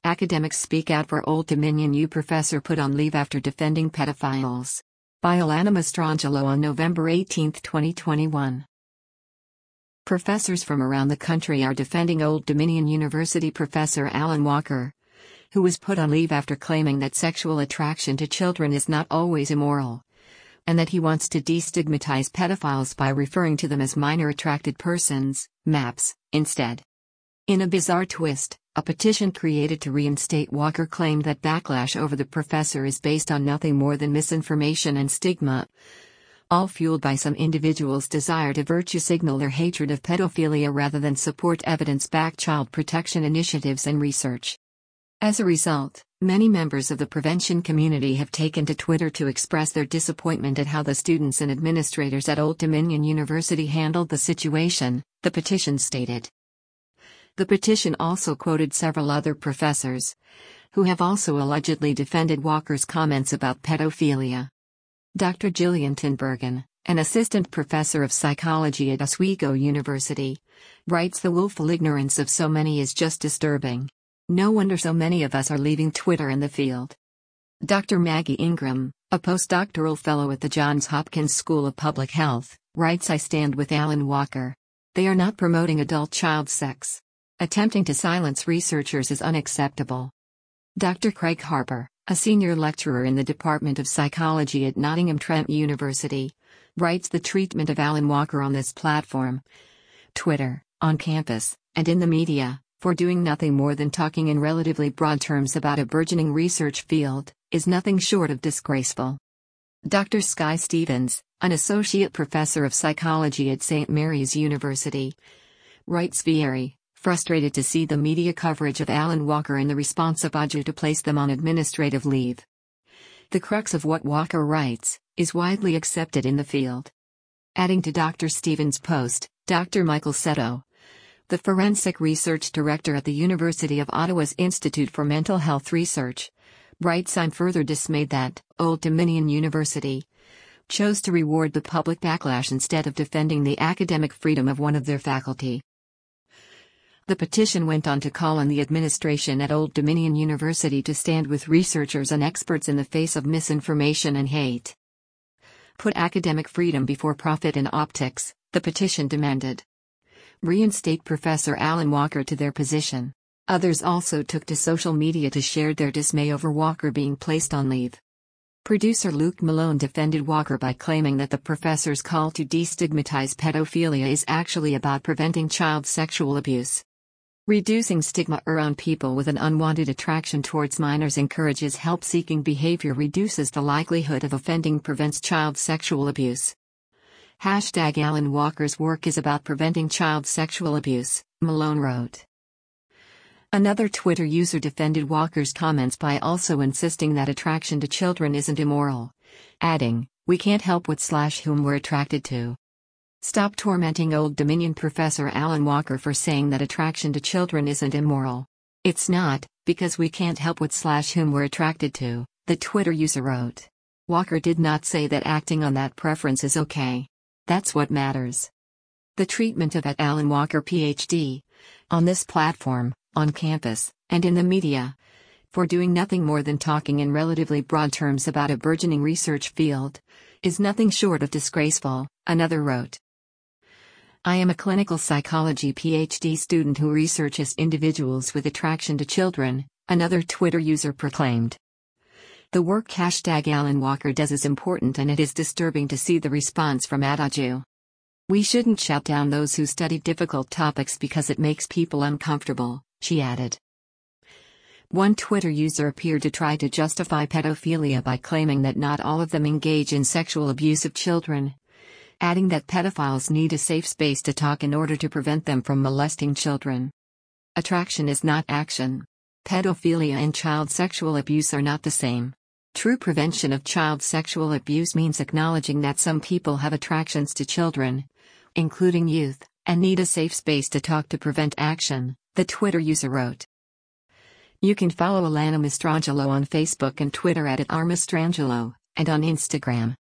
Academics speak out for Old Dominion U professor put on leave after defending pedophiles. By Alana Mastrangelo on November 18, 2021. Professors from around the country are defending Old Dominion University professor Alan Walker, who was put on leave after claiming that sexual attraction to children is not always immoral, and that he wants to destigmatize pedophiles by referring to them as minor attracted persons, MAPs, instead. In a bizarre twist, a petition created to reinstate Walker claimed that backlash over the professor is based on nothing more than misinformation and stigma, all fueled by some individuals' desire to virtue signal their hatred of pedophilia rather than support evidence-backed child protection initiatives and research. As a result, many members of the prevention community have taken to Twitter to express their disappointment at how the students and administrators at Old Dominion University handled the situation, the petition stated. The petition also quoted several other professors, who have also allegedly defended Walker's comments about pedophilia. Dr. Gillian Tinbergen, an assistant professor of psychology at Oswego University, writes, "The willful ignorance of so many is just disturbing. No wonder so many of us are leaving Twitter in the field." Dr. Maggie Ingram, a postdoctoral fellow at the Johns Hopkins School of Public Health, writes, "I stand with Alan Walker. They are not promoting adult-child sex. Attempting to silence researchers is unacceptable." Dr. Craig Harper, a senior lecturer in the Department of Psychology at Nottingham Trent University, writes, "The treatment of Alan Walker on this platform, Twitter, on campus, and in the media, for doing nothing more than talking in relatively broad terms about a burgeoning research field, is nothing short of disgraceful." Dr. Sky Stevens, an associate professor of psychology at St. Mary's University, writes, "Very frustrated to see the media coverage of Alan Walker and the response of AJU to place them on administrative leave. The crux of what Walker writes is widely accepted in the field." Adding to Dr. Stevens' post, Dr. Michael Seto, the forensic research director at the University of Ottawa's Institute for Mental Health Research, writes, "I'm further dismayed that Old Dominion University chose to reward the public backlash instead of defending the academic freedom of one of their faculty." The petition went on to call on the administration at Old Dominion University to stand with researchers and experts in the face of misinformation and hate. Put academic freedom before profit and optics, the petition demanded. Reinstate Professor Alan Walker to their position. Others also took to social media to share their dismay over Walker being placed on leave. Producer Luke Malone defended Walker by claiming that the professor's call to destigmatize pedophilia is actually about preventing child sexual abuse. Reducing stigma around people with an unwanted attraction towards minors encourages help-seeking behavior, reduces the likelihood of offending, prevents child sexual abuse. #Alan Walker's work is about preventing child sexual abuse, Malone wrote. Another Twitter user defended Walker's comments by also insisting that attraction to children isn't immoral, adding, "We can't help whom we're attracted to. Stop tormenting Old Dominion professor Alan Walker for saying that attraction to children isn't immoral. It's not, because we can't help whom we're attracted to," the Twitter user wrote. Walker did not say that acting on that preference is okay. That's what matters. The treatment of Alan Walker PhD, on this platform, on campus, and in the media, for doing nothing more than talking in relatively broad terms about a burgeoning research field, is nothing short of disgraceful, another wrote. "I am a clinical psychology PhD student who researches individuals with attraction to children," another Twitter user proclaimed. The work #Alan Walker does is important, and it is disturbing to see the response from AJU. "We shouldn't shout down those who study difficult topics because it makes people uncomfortable," she added. One Twitter user appeared to try to justify pedophilia by claiming that not all of them engage in sexual abuse of children, adding that pedophiles need a safe space to talk in order to prevent them from molesting children. Attraction is not action. Pedophilia and child sexual abuse are not the same. True prevention of child sexual abuse means acknowledging that some people have attractions to children, including youth, and need a safe space to talk to prevent action, the Twitter user wrote. You can follow Alana Mastrangelo on Facebook and Twitter @Mastrangelo, and on Instagram